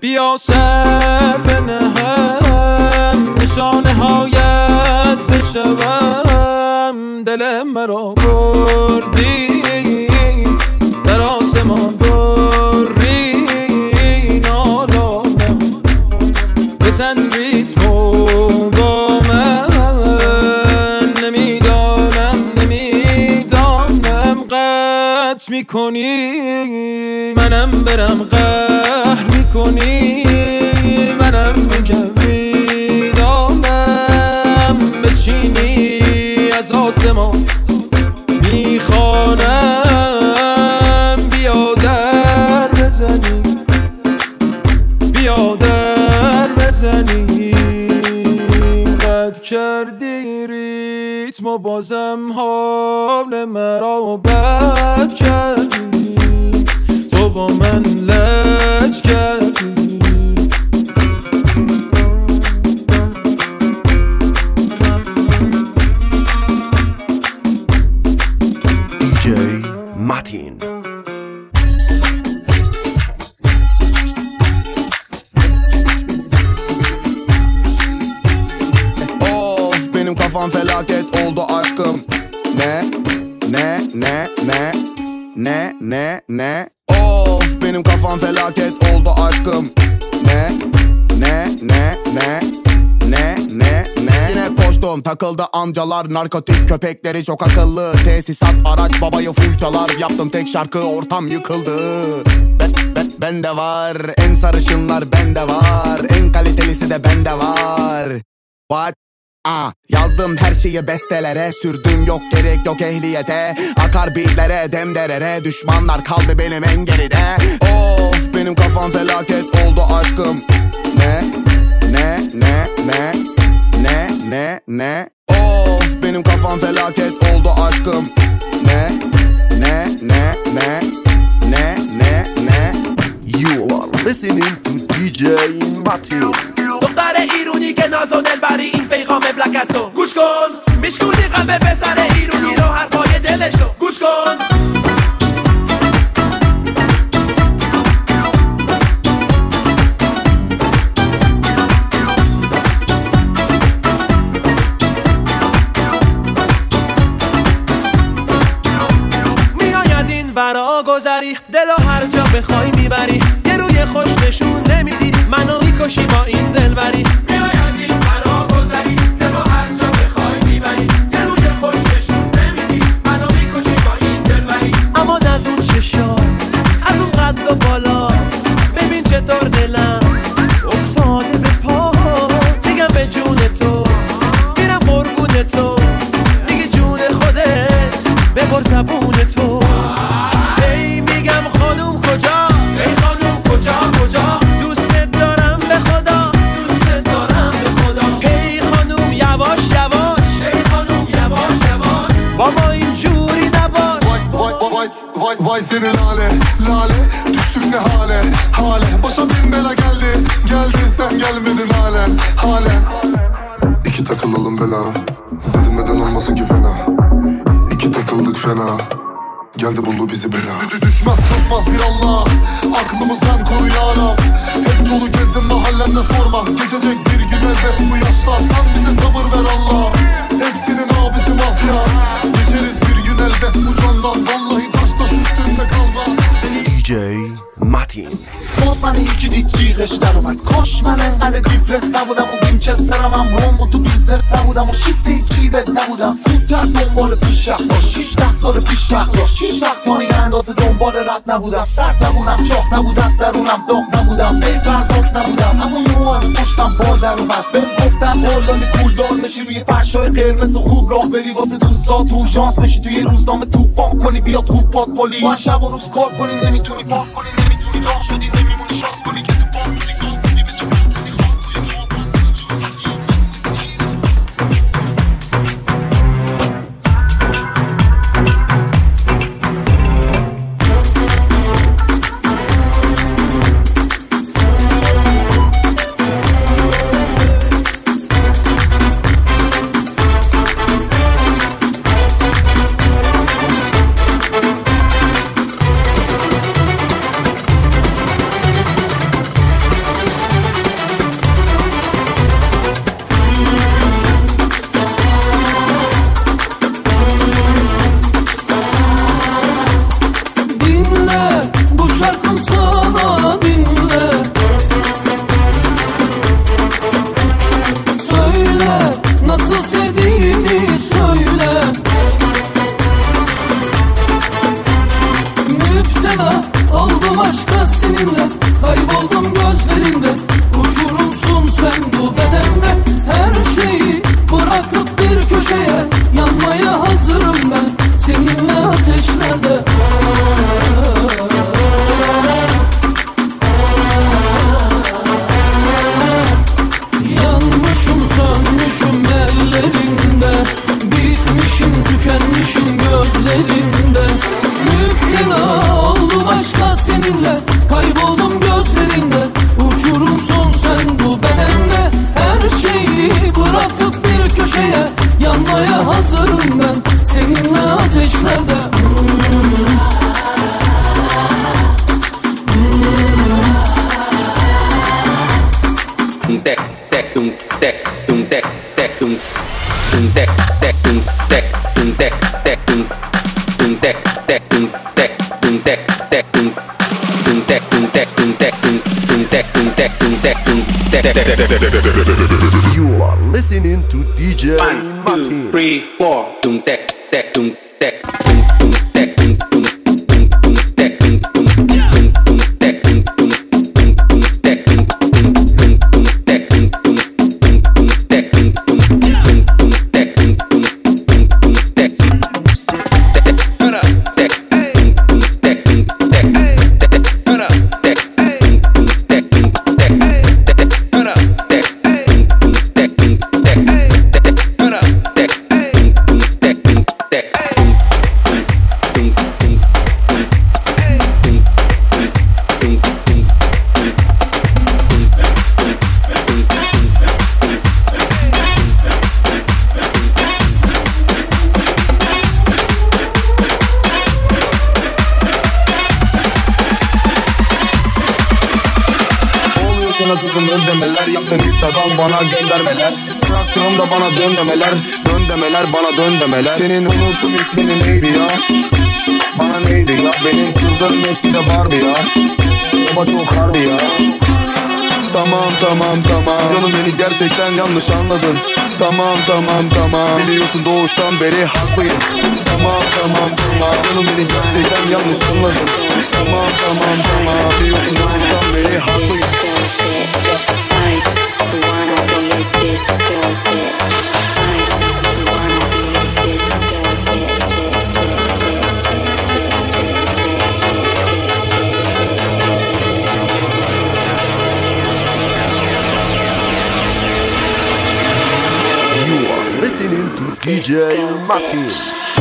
بیا سر بنهم نشانه هایت بشوم دل مرا بردی در آسمان بری نالانم بزن ریتمو با من نمیدانم قطع میکنی منم برم قهر میکنی منم میگم میدانم بچینی از آسمان میخوانم بیا در بزنی بیا در بزنی قد کردی ریتم و بازم حال مرا بد کردی تو با من لج کردی DJ Martin. Of benim kafam felaket oldu aşkım. Ne Of benim kafam felaket oldu aşkım. Ne Yine koştum takıldı amcalar narkotik köpekleri çok akıllı. Tesisat araç babayı full çalar. Yaptım tek şarkı ortam yıkıldı. Bende var en sarışınlar bende var. En kalitelisi de bende var. What? Yazdım her şeyi bestelere. Sürdüm yok gerek yok ehliyete. Akar beatlere demderere. Düşmanlar kaldı benim en geride. Of benim kafam felaket oldu aşkım. Ne Of benim kafam felaket oldu aşkım. Ne You are listening to DJ Martin. دختر ایرونی که ناز و دلبری این پیغام بلکتو گوش کن میشکونی قلب پسر ایرونی رو حرفای دلشو گوش کن میای از این ورا گذری دلو هر جا بخوای میبری یه روی خوش نشون نمیدی منو میکشی با این دلبری میای از این فرا گذری دلو هر جا بخوای میبری یه روی خوش نشون نمیدی منو میکشی با این دلبری اما از اون چشا از اون قد و بالا ببین چطور دلم افتاده به پا دیگه به جون تو میرم قربون تو دیگه جون خودت ببر زبون تو ای میگم خانوم کجا ای خانوم کجا دوست دارم به خدا دوست دارم به خدا ای خانوم یواش یواش ای خانوم یواش یواش با ما اینجوری نباش Vay seni lale düştük ne hale başa bin bela geldi sen gelmedin halen İki takılalım bela dedim neden olmasın ki fena İki takıldık fena geldi buldu bizi bela Düşmez kalkmaz bir Allah aklımı sen koru ya Rab hep dolu gezdim mahallemde sorma geçecek bir gün elbet bu yaşlar sen bize sabır ver Allah hepsinin abisi mafya geçeriz bir gün elbet bu candan vallahi taş üstünde kalmaz DJ Martin. باز من یکی دید جیغش در اومد کاش من انقدر دیپرس نبودم و وینچسترم هم روم و تو بیزنس نبودم و شیفت جیبت نبودم زودتر دنبال پیشرفت داشت 16 سال پیش وقت داشت هیچ وقت پایین اندازه دنبال رد نبودم سر زبونم چاق نبود از درونم داغ نبودم بهترداز نبودم اما نو از پشتم بار در اومد بهم گفتم بالانی پولدار بشی روی فرشای قرمز و خوب راه بری واسه دوستا تو ژانس بشی توی روزنامه توفان کنی بیا تو پات پلیس ما شب و روز کار کنی نمیتونی پاک کنی نمیتونی راه شدی نمیمونی شانس کنی که تو پاک کنی گام کنی به چه کنی خواب You are listening to DJ Martin. 1, 2, 3, 4. Tum tek tek tum tek. Kızım öndemeler yaptın Instagram bana göndermeler. Bıraktığımda bana dön demeler. Dön demeler bana dön demeler. Senin unuttum ismini neydi ya? Bana neydi ya? Benim kızlarım hepsi de Barbie ya. Ama çok harbi ya. Tamam canım beni gerçekten yanlış anladın. Tamam biliyorsun doğuştan beri haklıyım. Tamam canım beni gerçekten yanlış anladın. Tamam biliyorsun doğuştan beri haklıyım. You are listening to DJ Martin.